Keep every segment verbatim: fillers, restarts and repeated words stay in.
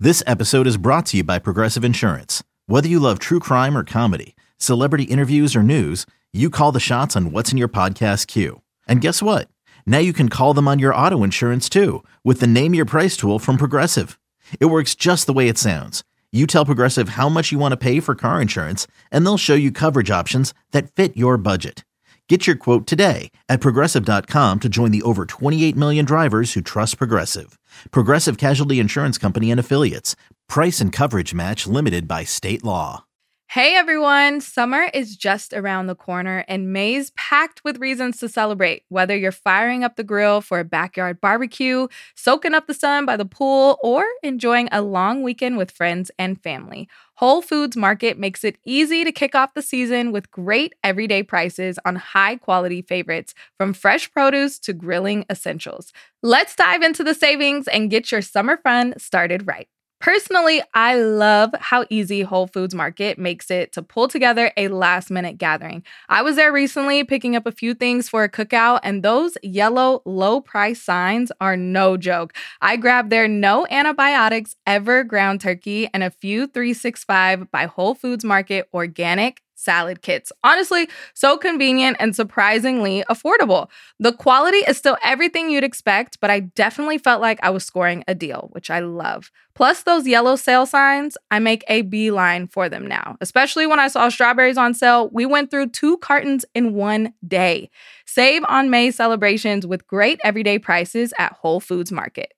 This episode is brought to you by Progressive Insurance. Whether you love true crime or comedy, celebrity interviews or news, you call the shots on what's in your podcast queue. And guess what? Now you can call them on your auto insurance too with the Name Your Price tool from Progressive. It works just the way it sounds. You tell Progressive how much you want to pay for car insurance, and they'll show you coverage options that fit your budget. Get your quote today at Progressive dot com to join the over twenty-eight million drivers who trust Progressive. Progressive Casualty Insurance Company and Affiliates. Price and coverage match limited by state law. Hey everyone, summer is just around the corner and May's packed with reasons to celebrate. Whether you're firing up the grill for a backyard barbecue, soaking up the sun by the pool, or enjoying a long weekend with friends and family, Whole Foods Market makes it easy to kick off the season with great everyday prices on high-quality favorites, from fresh produce to grilling essentials. Let's dive into the savings and get your summer fun started right. Personally, I love how easy Whole Foods Market makes it to pull together a last-minute gathering. I was there recently picking up a few things for a cookout, and those yellow low-price signs are no joke. I grabbed their no antibiotics ever ground turkey and a few three sixty-five by Whole Foods Market organic salad kits. Honestly, so convenient and surprisingly affordable. The quality is still everything you'd expect, but I definitely felt like I was scoring a deal, which I love. Plus those yellow sale signs, I make a beeline for them now. Especially when I saw strawberries on sale, we went through two cartons in one day. Save on May celebrations with great everyday prices at Whole Foods Market.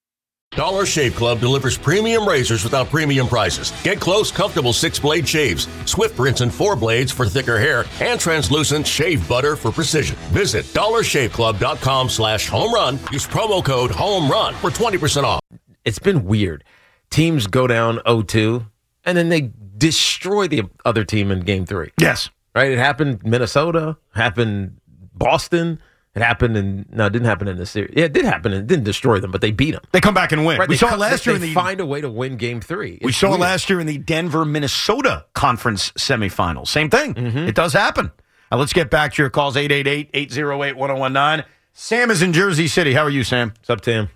Dollar Shave Club delivers premium razors without premium prices. Get close, comfortable six-blade shaves, swift rinse and four blades for thicker hair, and translucent shave butter for precision. Visit dollar shave club dot com slash home run. Use promo code HOMERUN for twenty percent off. It's been weird. Teams go down oh two, and then they destroy the other team in game three. Yes. Right? It happened Minnesota, happened Boston. It happened in, no, it didn't happen in the series. Yeah, it did happen. It didn't destroy them, but they beat them. They come back and win. Right, we saw it last they, year in the. They find a way to win game three. It's we saw weird. it last year in the Denver-Minnesota conference semifinals. Same thing. Mm-hmm. It does happen. Now let's get back to your calls, eight eight eight, eight oh eight, one oh one nine. Sam is in Jersey City. How are you, Sam? What's up, Tim?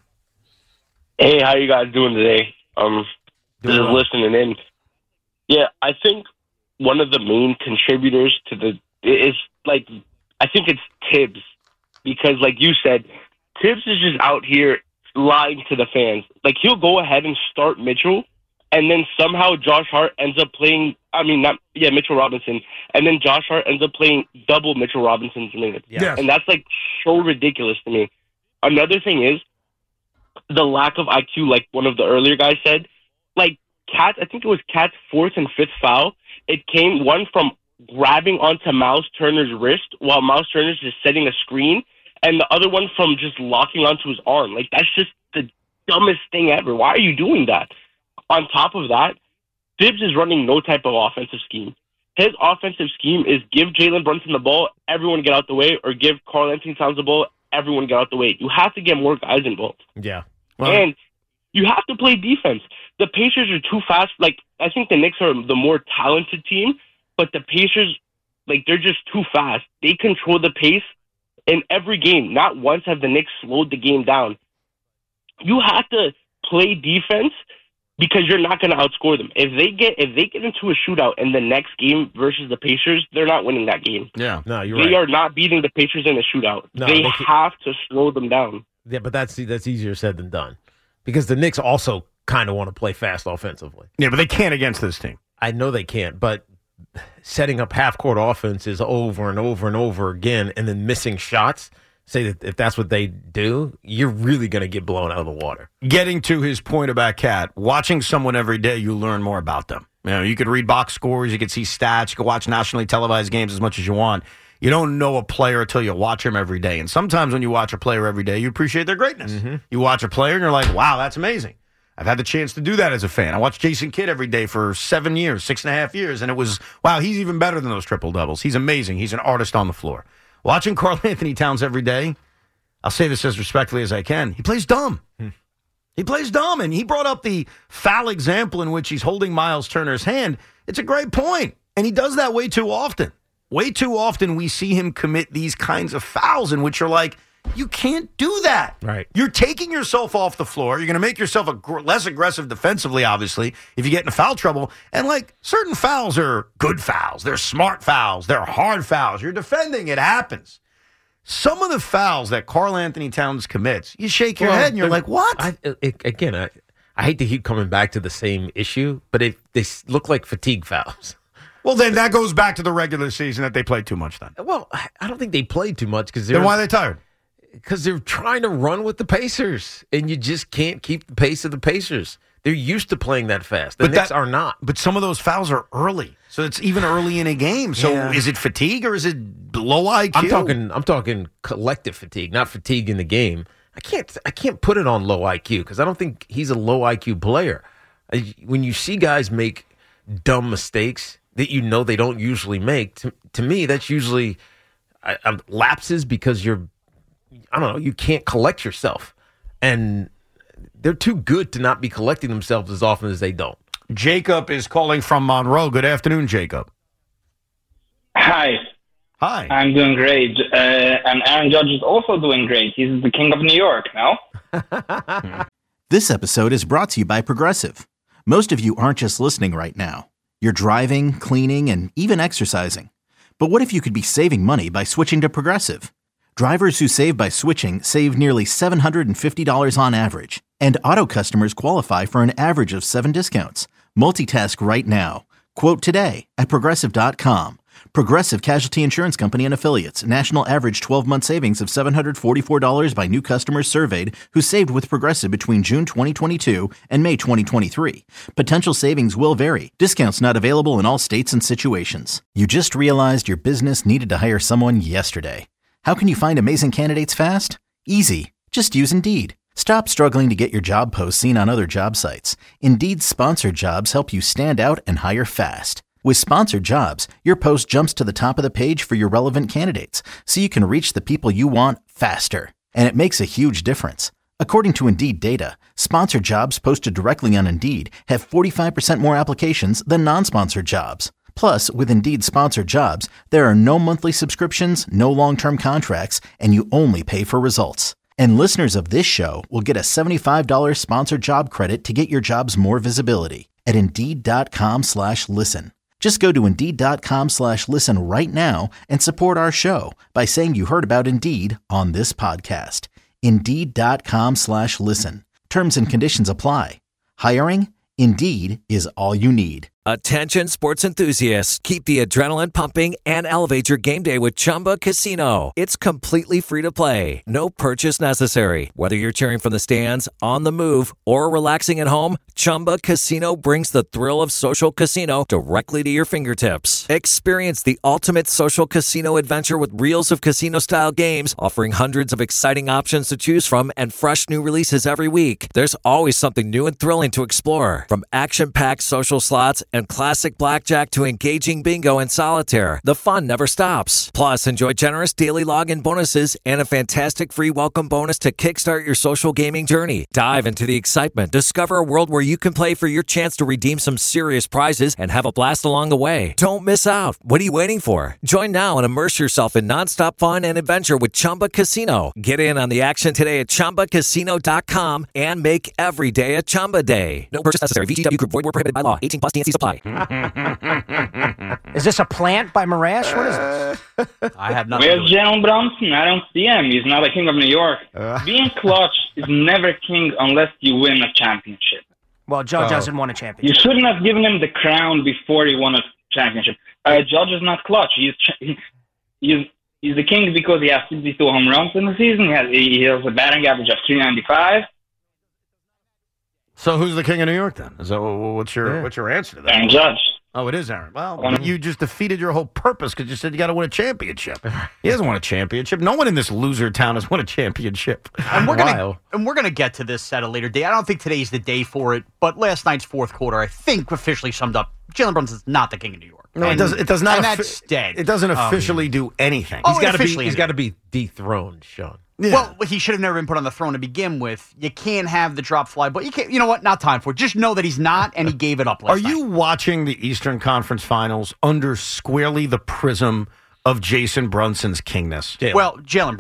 Hey, how you guys doing today? Um, Doing just well. listening in. Yeah, I think one of the main contributors to the is like I think it's Tibbs, because like you said, Tibbs is just out here lying to the fans. Like he'll go ahead and start Mitchell, and then somehow Josh Hart ends up playing. I mean, not yeah, Mitchell Robinson, and then Josh Hart ends up playing double Mitchell Robinson's minutes, Yes. and that's like so ridiculous to me. Another thing is the lack of I Q, like one of the earlier guys said. Like Cat, I think it was Cat's fourth and fifth foul. It came one from grabbing onto Miles Turner's wrist while Miles Turner's just setting a screen, and the other one from just locking onto his arm. Like that's just the dumbest thing ever. Why are you doing that? On top of that, Tibbs is running no type of offensive scheme. His offensive scheme is give Jalen Brunson the ball, everyone get out the way, or give Karl Anthony Towns the ball, everyone get out the way. You have to get more guys involved. Yeah. Well, and you have to play defense. The Pacers are too fast. Like, I think the Knicks are the more talented team, but the Pacers, like, they're just too fast. They control the pace in every game. Not once have the Knicks slowed the game down. You have to play defense because you're not going to outscore them. If they get if they get into a shootout in the next game versus the Pacers, they're not winning that game. yeah. No, you're They right. are not beating the Pacers in a shootout. No, they they can't. have to slow them down. Yeah, but that's that's easier said than done. Because the Knicks also kind of want to play fast offensively. Yeah, but they can't against this team. I know they can't, but setting up half-court offenses over and over and over again and then missing shots, say that if that's what they do, you're really going to get blown out of the water. Getting to his point about Cat, watching someone every day, you learn more about them. You know, you could read box scores, you could see stats, you could watch nationally televised games as much as you want. You don't know a player until you watch him every day. And sometimes when you watch a player every day, you appreciate their greatness. Mm-hmm. You watch a player and you're like, wow, that's amazing. I've had the chance to do that as a fan. I watched Jason Kidd every day for seven years, six and a half years, and it was, wow, he's even better than those triple-doubles. He's amazing. He's an artist on the floor. Watching Karl Anthony Towns every day, I'll say this as respectfully as I can, he plays dumb. Hmm. He plays dumb, and he brought up the foul example in which he's holding Miles Turner's hand. It's a great point, and he does that way too often. Way too often we see him commit these kinds of fouls in which you're like, You can't do that. Right. You're taking yourself off the floor. You're going to make yourself a gr- less aggressive defensively, obviously, if you get into foul trouble. And, like, certain fouls are good fouls. They're smart fouls. They're hard fouls. You're defending. It happens. Some of the fouls that Karl Anthony Towns commits, you shake your Well, head and you're like, what? I, it, again, I, I hate to keep coming back to the same issue, but it, they look like fatigue fouls. Well, then that goes back to the regular season that they played too much then. Well, I don't think they played too much because Then why are they tired? Because they're trying to run with the Pacers, and you just can't keep the pace of the Pacers. They're used to playing that fast. The But Knicks that- are not. But some of those fouls are early. So it's even early in a game. So Yeah. is it fatigue or is it low I Q? I'm talking. I'm talking collective fatigue, not fatigue in the game. I can't. I can't put it on low I Q because I don't think he's a low I Q player. I, when you see guys make dumb mistakes that you know they don't usually make, to, to me that's usually uh, uh, lapses because you're. I don't know. You can't collect yourself, and they're too good to not be collecting themselves as often as they don't. Jacob is calling from Monroe. Good afternoon, Jacob. Hi, Hi. I'm doing great. Uh, and Aaron Judge is also doing great. He's the king of New York now. This episode is brought to you by Progressive. Most of you aren't just listening right now. You're driving, cleaning, and even exercising. But what if you could be saving money by switching to Progressive? Drivers who save by switching save nearly seven hundred fifty dollars on average. And auto customers qualify for an average of seven discounts. Multitask right now. Quote today at Progressive dot com. Progressive Casualty Insurance Company and Affiliates. National average twelve-month savings of seven hundred forty-four dollars by new customers surveyed who saved with Progressive between June twenty twenty-two and May twenty twenty-three. Potential savings will vary. Discounts not available in all states and situations. You just realized your business needed to hire someone yesterday. How can you find amazing candidates fast? Easy. Just use Indeed. Stop struggling to get your job posts seen on other job sites. Indeed's sponsored jobs help you stand out and hire fast. With sponsored jobs, your post jumps to the top of the page for your relevant candidates, so you can reach the people you want faster. And it makes a huge difference. According to Indeed data, sponsored jobs posted directly on Indeed have forty-five percent more applications than non-sponsored jobs. Plus, with Indeed sponsored jobs, there are no monthly subscriptions, no long-term contracts, and you only pay for results. And listeners of this show will get a seventy-five dollars sponsored job credit to get your jobs more visibility at Indeed.com slash listen. Just go to Indeed.com slash listen right now and support our show by saying you heard about Indeed on this podcast. Indeed.com slash listen. Terms and conditions apply. Hiring? Indeed is all you need. Attention sports enthusiasts, keep the adrenaline pumping and elevate your game day with Chumba Casino. It's completely free to play. No purchase necessary. Whether you're cheering from the stands, on the move, or relaxing at home, Chumba Casino brings the thrill of social casino directly to your fingertips. Experience the ultimate social casino adventure with reels of casino-style games, offering hundreds of exciting options to choose from and fresh new releases every week. There's always something new and thrilling to explore. From action-packed social slots and classic blackjack to engaging bingo and solitaire, the fun never stops. Plus, enjoy generous daily login bonuses and a fantastic free welcome bonus to kickstart your social gaming journey. Dive into the excitement. Discover a world where you can play for your chance to redeem some serious prizes and have a blast along the way. Don't miss out. What are you waiting for? Join now and immerse yourself in nonstop fun and adventure with Chumba Casino. Get in on the action today at Chumba Casino dot com and make every day a Chumba day. No purchase necessary. V G W Group. Void where prohibited by law. eighteen plus. T N C supply. Is this a plant by Marash? What is this? I have nothing Where's to do Jalen Brunson? I don't see him. He's not a king of New York. Uh. Being clutch is never king unless you win a championship. Well, Judge Oh. hasn't won a You championship. shouldn't have given him the crown before he won a championship. Uh, Judge is not clutch. He's ch- he's he's the king because he has sixty-two home runs in the season. He has he has a batting average of three ninety-five. So who's the king of New York then? So what's your Yeah. what's your answer to that? Aaron Judge. Oh, it is Aaron. Well, Um, you just defeated your whole purpose because you said you got to win a championship. He hasn't won a championship. No one in this loser town has won a championship. And we're gonna Wow. and we're gonna get to this at a later date. I don't think today's the day for it, but last night's fourth quarter, I think, officially summed up Jalen Brunson's not the king of New York. No, it And- does. It does not. And offi- that's dead. It doesn't Um, officially do anything. Oh, He's got to be. officially He's ended. got to be dethroned, Sean. Yeah. Well, he should have never been put on the throne to begin with. You can't have the drop fly, but you can't. You know what? Not time for it. Just know that he's not, and he gave it up last Are you night. watching the Eastern Conference Finals under squarely the prism of Jason Brunson's kingness? Jalen. Well, Jalen Brunson.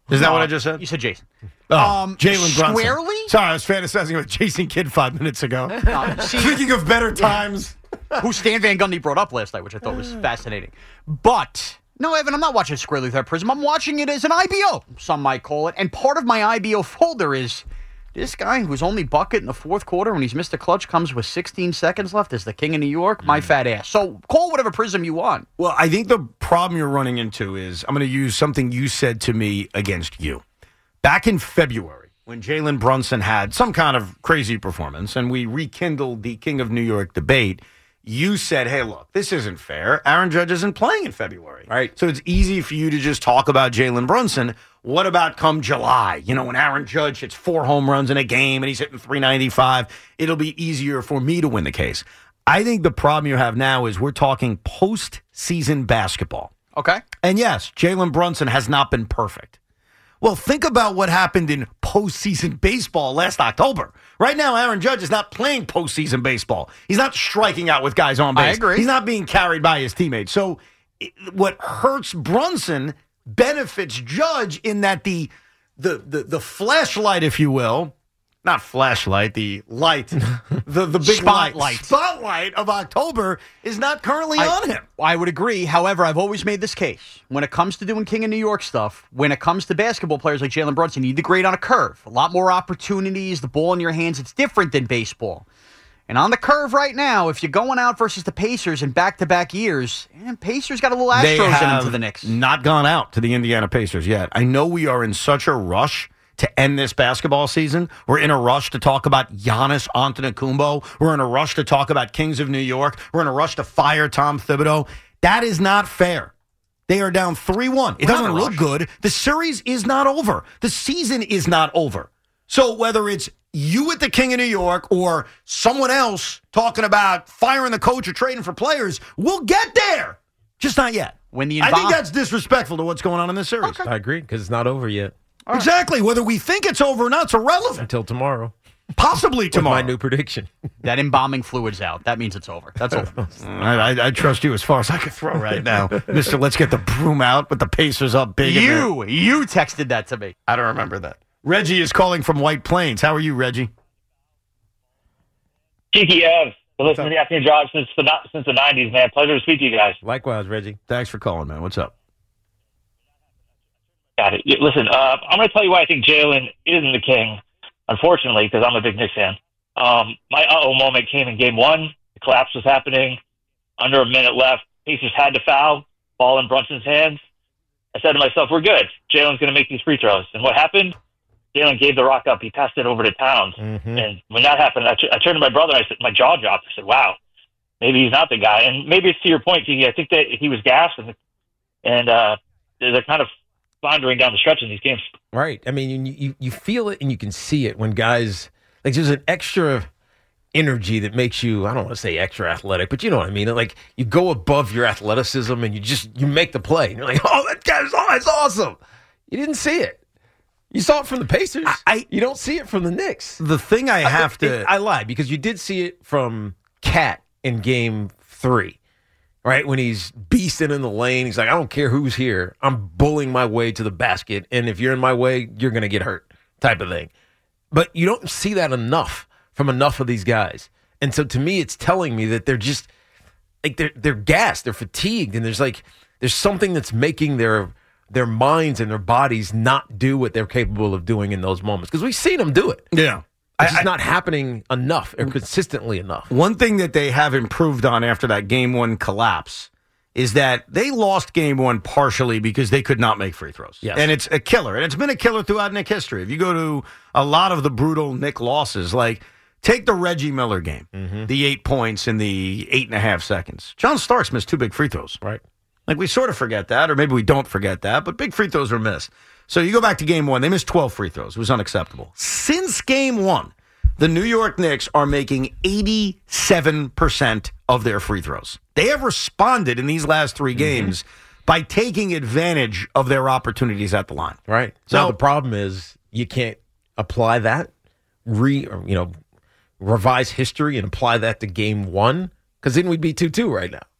Is that No, what I just said? You said Jason. Oh, Um, Jalen Brunson. squarely? Sorry, I was fantasizing about Jason Kidd five minutes ago. Uh, see, Thinking of better times. who Stan Van Gundy brought up last night, which I thought was fascinating. But, no, Evan, I'm not watching it squarely through that prism. I'm watching it as an I B O, some might call it. And part of my I B O folder is this guy who's only bucket in the fourth quarter when he's missed a clutch comes with sixteen seconds left is the king of New York, my fat ass. So call whatever prism you want. Well, I think the problem you're running into is I'm going to use something you said to me against you. Back in February, when Jalen Brunson had some kind of crazy performance and we rekindled the King of New York debate, you said, hey, look, this isn't fair. Aaron Judge isn't playing in February. Right. So it's easy for you to just talk about Jalen Brunson. What about come July? You know, when Aaron Judge hits four home runs in a game and he's hitting three ninety-five, it'll be easier for me to win the case. I think the problem you have now is we're talking postseason basketball. Okay. And yes, Jalen Brunson has not been perfect. Well, think about what happened in postseason baseball last October. Right now, Aaron Judge is not playing postseason baseball. He's not striking out with guys on base. I agree. He's not being carried by his teammates. So it, what hurts Brunson benefits Judge in that the the the, the flashlight, if you will, not flashlight, the light, the, the big Spotlight. light, spotlight of October is not currently I, on him. I would agree. However, I've always made this case. When it comes to doing King of New York stuff, when it comes to basketball players like Jalen Brunson, you need to grade on a curve. A lot more opportunities, the ball in your hands. It's different than baseball. And on the curve right now, if you're going out versus the Pacers in back-to-back years, and Pacers got a little They Astros in them have to the Knicks. not gone out to the Indiana Pacers yet. I know we are in such a rush to end this basketball season. We're in a rush to talk about Giannis Antetokounmpo. We're in a rush to talk about Kings of New York. We're in a rush to fire Tom Thibodeau. That is not fair. They are down three one. It We're not doesn't in a look rush. good. The series is not over. The season is not over. So whether it's you at the King of New York or someone else talking about firing the coach or trading for players, we'll get there. Just not yet. When the I think envi- that's disrespectful to what's going on in this series. I agree, because it's not over yet. Exactly. Whether we think it's over or not, it's irrelevant. Until tomorrow. Possibly With tomorrow. my new prediction. That embalming fluid's out. That means it's over. That's over. I, I, I trust you as far as I can throw right now. Mister Let's get the broom out, but the Pacers up big. in there. you, you texted that to me. I don't remember that. Reggie is calling from White Plains. How are you, Reggie? Kiki Ev. I listen to the afternoon drive since the since the nineties, man. Pleasure to speak to you guys. Likewise, Reggie. Thanks for calling, man. What's up? Got it. Yeah, listen, uh, I'm going to tell you why I think Jalen isn't the king, unfortunately, because I'm a big Knicks fan. Um, my uh-oh moment came in game one. The collapse was happening. Under a minute left. Pacers had to foul. Ball in Brunson's hands. I said to myself, we're good. Jalen's going to make these free throws. And what happened? Jalen gave the rock up. He passed it over to Towns. Mm-hmm. And when that happened, I, t- I turned to my brother and I said, my jaw dropped. I said, wow, maybe he's not the guy. And maybe it's to your point, Kiki. I think that he was gassed, and, and uh, they're kind of floundering down the stretch in these games. Right. I mean, you, you you feel it and you can see it when guys, like there's an extra energy that makes you, I don't want to say extra athletic, but you know what I mean? Like you go above your athleticism and you just, you make the play. And you're like, oh, that guy's oh, that's awesome. You didn't see it. You saw it from the Pacers. I, I you don't see it from the Knicks. The thing I have I, to... It, I lied because you did see it from Cat in game three. Right, when he's beasting in the lane, he's like, I don't care who's here. I'm bullying my way to the basket, and if you're in my way, you're going to get hurt type of thing. But you don't see that enough from enough of these guys. And so to me, it's telling me that they're just, like, they're they're gassed, they're fatigued, and there's like, there's something that's making their their minds and their bodies not do what they're capable of doing in those moments. Because we've seen them do it. Yeah. It's just not happening enough or consistently enough. One thing that they have improved on after that game one collapse is that they lost game one partially because they could not make free throws. Yes. And it's a killer. And it's been a killer throughout Knick history. If you go to a lot of the brutal Knick losses, like take the Reggie Miller game, Mm-hmm. the eight points in the eight and a half seconds. John Starks missed two big free throws. Right. Like we sort of forget that, or maybe we don't forget that, but big free throws were missed. So you go back to game one, they missed twelve free throws. It was unacceptable. Since game one, the New York Knicks are making eighty-seven percent of their free throws. They have responded in these last three games mm-hmm. by taking advantage of their opportunities at the line. Right. So now, the problem is you can't apply that, re or, you know, revise history and apply that to game one, because then we'd be two two right now.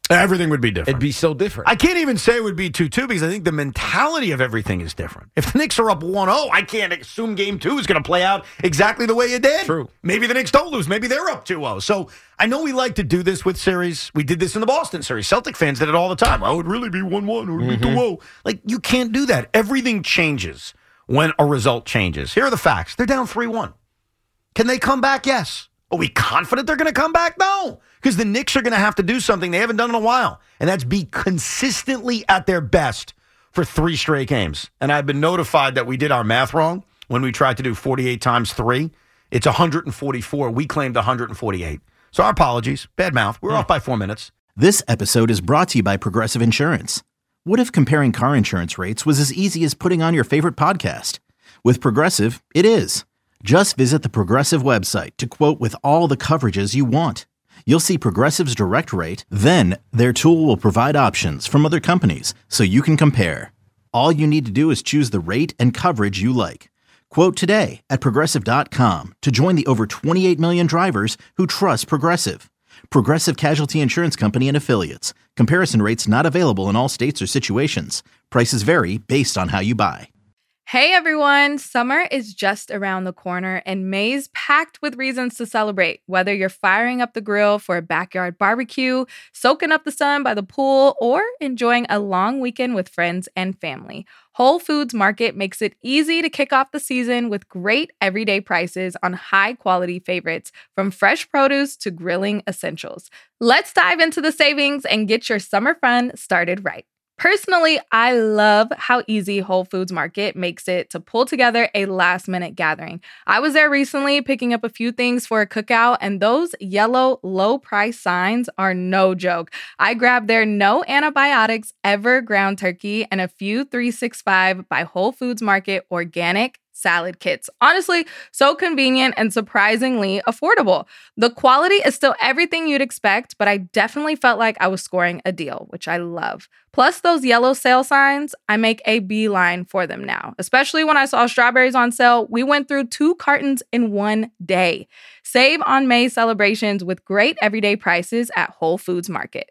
Everything would be different. It'd be so different. I can't even say it would be two two because I think the mentality of everything is different. If the Knicks are up one oh, I can't assume game two is going to play out exactly the way it did. True. Maybe the Knicks don't lose. Maybe they're up two oh. So I know we like to do this with series. We did this in the Boston series. Celtic fans did it all the time. Oh, it would really be one one. It would be Mm-hmm. two oh. Like, you can't do that. Everything changes when a result changes. Here are the facts. They're down three one. Can they come back? Yes. Are we confident they're going to come back? No. Because the Knicks are going to have to do something they haven't done in a while, and that's be consistently at their best for three straight games. And I've been notified that we did our math wrong when we tried to do forty-eight times three. It's one hundred forty-four. We claimed one hundred forty-eight. So our apologies. Bad mouth. We're off by four minutes. This episode is brought to you by Progressive Insurance. What if comparing car insurance rates was as easy as putting on your favorite podcast? With Progressive, it is. Just visit the Progressive website to quote with all the coverages you want. You'll see Progressive's direct rate, then their tool will provide options from other companies so you can compare. All you need to do is choose the rate and coverage you like. Quote today at Progressive dot com to join the over twenty-eight million drivers who trust Progressive. Progressive Casualty Insurance Company and Affiliates. Comparison rates not available in all states or situations. Prices vary based on how you buy. Hey everyone, summer is just around the corner and May's packed with reasons to celebrate. Whether you're firing up the grill for a backyard barbecue, soaking up the sun by the pool, or enjoying a long weekend with friends and family, Whole Foods Market makes it easy to kick off the season with great everyday prices on high-quality favorites, from fresh produce to grilling essentials. Let's dive into the savings and get your summer fun started right. Personally, I love how easy Whole Foods Market makes it to pull together a last-minute gathering. I was there recently picking up a few things for a cookout, and those yellow low-price signs are no joke. I grabbed their no antibiotics ever ground turkey and a few three sixty-five by Whole Foods Market organic salad kits. Honestly, so convenient and surprisingly affordable. The quality is still everything you'd expect, but I definitely felt like I was scoring a deal, which I love. Plus those yellow sale signs, I make a beeline for them now. Especially when I saw strawberries on sale, we went through two cartons in one day. Save on May celebrations with great everyday prices at Whole Foods Market.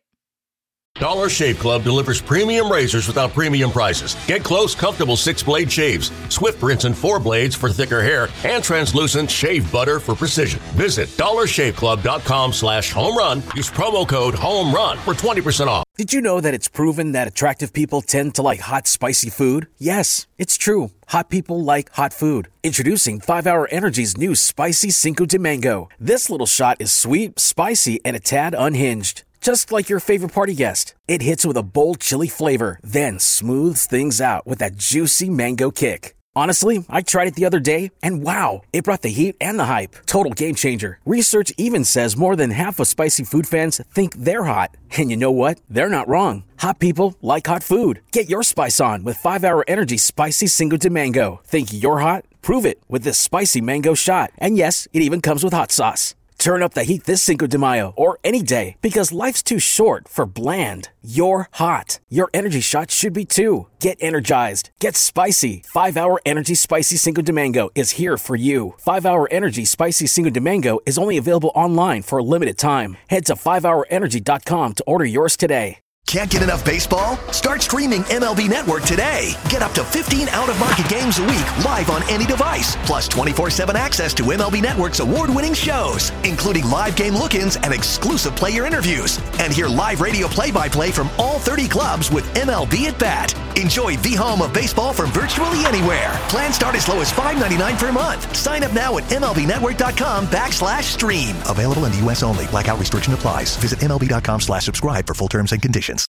Dollar Shave Club delivers premium razors without premium prices. Get close, comfortable six-blade shaves, Swift rinse and four blades for thicker hair, and translucent shave butter for precision. Visit dollar shave club dot com slash home run. Use promo code HOMERUN for twenty percent off. Did you know that it's proven that attractive people tend to like hot, spicy food? Yes, it's true. Hot people like hot food. Introducing five hour Energy's new Spicy Cinco de Mango. This little shot is sweet, spicy, and a tad unhinged. Just like your favorite party guest. It hits with a bold chili flavor, then smooths things out with that juicy mango kick. Honestly, I tried it the other day, and wow, it brought the heat and the hype. Total game changer. Research even says more than half of spicy food fans think they're hot. And you know what? They're not wrong. Hot people like hot food. Get your spice on with five hour Energy Spicy Cinco de Mango. Think you're hot? Prove it with this spicy mango shot. And yes, it even comes with hot sauce. Turn up the heat this Cinco de Mayo or any day, because life's too short for bland. You're hot. Your energy shot should be too. Get energized. Get spicy. five hour Energy Spicy Cinco de Mango is here for you. five hour Energy Spicy Cinco de Mango is only available online for a limited time. Head to five hour energy dot com to order yours today. Can't get enough baseball? Start streaming M L B Network today. Get up to fifteen out-of-market games a week live on any device, plus twenty-four seven access to M L B Network's award-winning shows, including live game look-ins and exclusive player interviews. And hear live radio play-by-play from all thirty clubs with M L B at Bat. Enjoy the home of baseball from virtually anywhere. Plans start as low as five ninety-nine per month. Sign up now at MLBnetwork.com backslash stream. Available in the U S only. Blackout restriction applies. Visit MLB.com slash subscribe for full terms and conditions.